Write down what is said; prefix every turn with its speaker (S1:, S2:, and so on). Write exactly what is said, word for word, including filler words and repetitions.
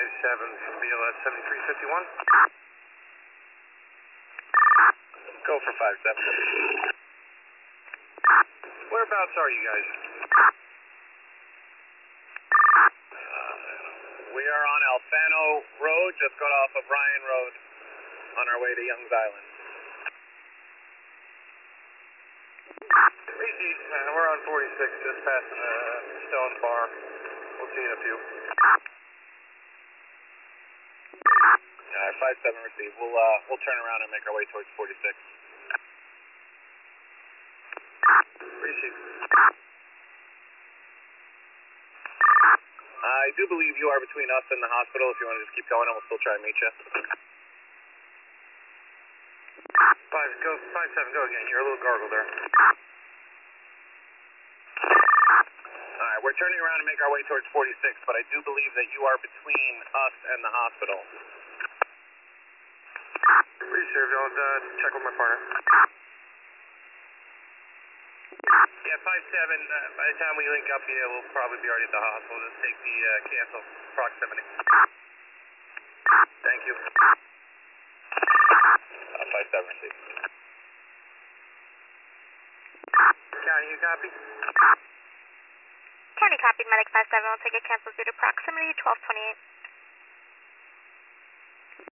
S1: five seven from B L S seventy-three fifty-one.
S2: Go for five seven.
S1: Whereabouts are you guys?
S2: Uh, we are on Alfano Road, just got off of Ryan Road, on our way to Young's Island.
S1: Receive, uh, we're on forty-six, just past the uh, Stone Bar. We'll see you in a few.
S2: Alright, five seven receive. We'll, uh, we'll turn around and make our way towards forty-six.
S1: Receive.
S2: I do believe you are between us and the hospital. If you want to just keep going, and we'll still try and meet you.
S1: Five, go, five seven, go again. You're a little gargled there.
S2: Alright, we're turning around to make our way towards forty-six, but I do believe that you are between us and the hospital.
S1: Receive, I'll uh, check with my partner. Yeah, five seven, uh, by the time we link up here, we'll probably be already at the hospital. Just take the uh, cancel proximity. Thank you.
S2: Uh, five seven receive.
S1: County, you copy?
S3: County copied, medic five seven will take a cancel due to proximity, twelve twenty-eight.